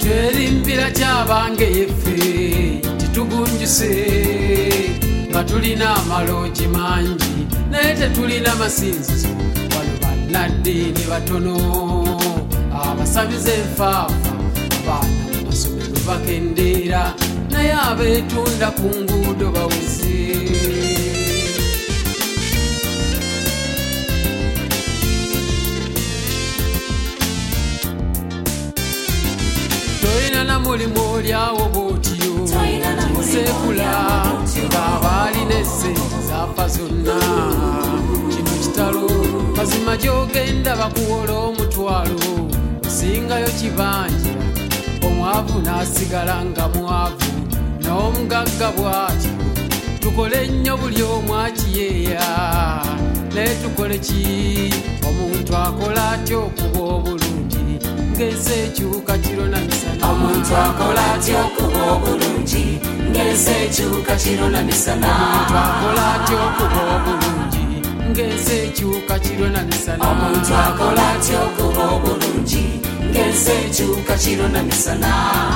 twerimbira kyabange yeffe titugunjuse nga tulina amaloogi mangi naye tetulina masinzizo wano bannaddiini batono abasabiza enfaafa abaana mu masomero bakendeera naye abeetunda ku nguudo baweze toyina na mulimu olyawo bw'otyo sekula ng'abaalina essente zaafa zonna kino kitalo mazima gy'ogenda bakuwola omutwalo osingayo kibanja omwavu n'asigala nga mwavu n'omugagga bw'atyo tukole nnyo buli omu akiyeeya naye tukole ki omuntu akola atya okuba obulungi ng'ensi ekyuka kiro na misana omuntu akola atya okuba obulungi ng'ensi ekyuka kiro na misana omuntu akola atya okuba obulungi ng'ensi ekyuka kiro na misana omuntu akola atya okuba obulungi ng'ensi ekyuka kiro na misana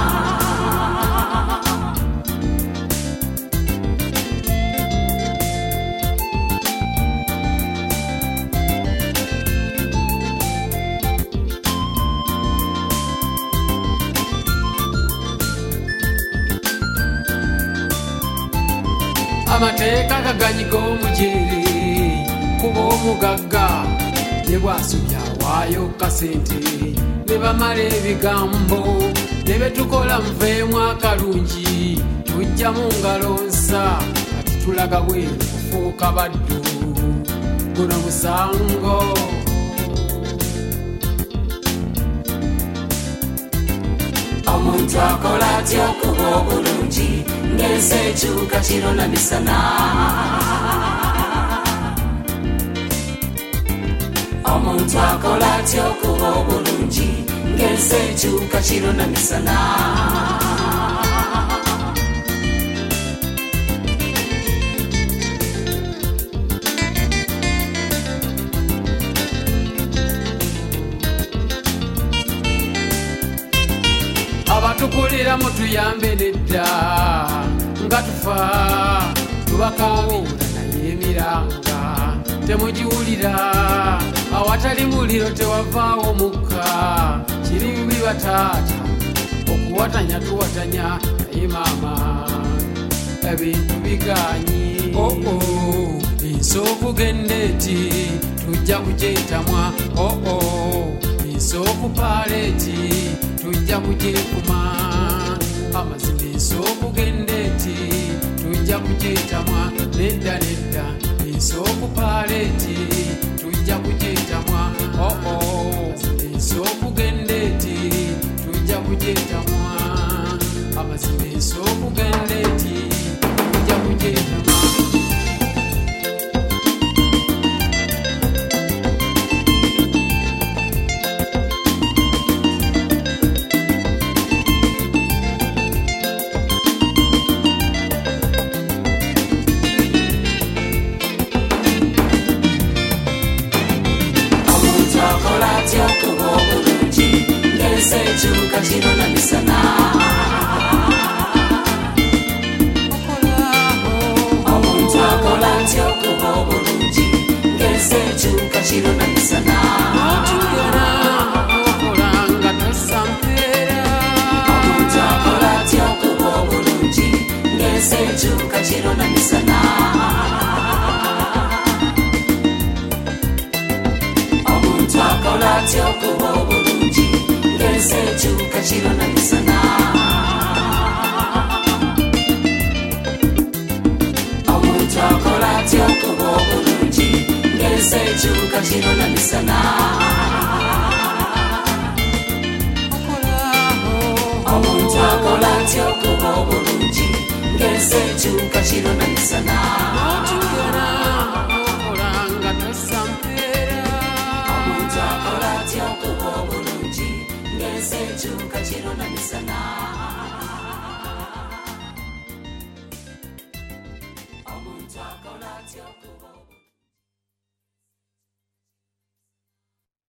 amateeka gaganyiga omujere kuba omugagga ne bwasubya waayo kasente ne bamala ebigambo ne betukola muveemu akalungi tujja mu ngalo nsa kati tulaga bweru kufuuka baddu guno musango omuntu akola atya okuba obulungi ng'ensi ekyuka kiro na misana omuntu akola atya okuba obulungi ng'ensi ekyuka kiro na misana abatukulira mutuyambe nedda nga tufa tubakaabira naye emiranga temugiwulira awatali muliro tewavaawo mukka kiri bibi bataata okuwatanya tuwatanya naye maama ebintu biganyi ensooku gendeeti tujja kugyetamwa ensooku paaleeti tujja kugyekuma amazima ensooku gendeeti tujja kugyetamwa nedda nedda ensooku paaleeti tujja kugyetamwa ensooku gendeeti tujja kugyetamwa amazima ensooku gendeeti tujja kugyetamwa ekyuka kiro na misana omuntu akola atya okuba obulungi ng'ensi ekyuka kiro na misana omuntu akola atya okuba obulungi ng'ensi ekyuka kiro na misana omuntu akola atya okuba obulungi ng'ensi ekyuka kiro na misana omuntu akola atya okuba obulungi ng'ensi ekyuka kiro na misana omuntu akola atya okuba obulungi ng'ensi ekyuka kiro na misana omuntu akola atya okuba obulungi ng'ensi ekyuka kiro na misana omuntu akola atya okuba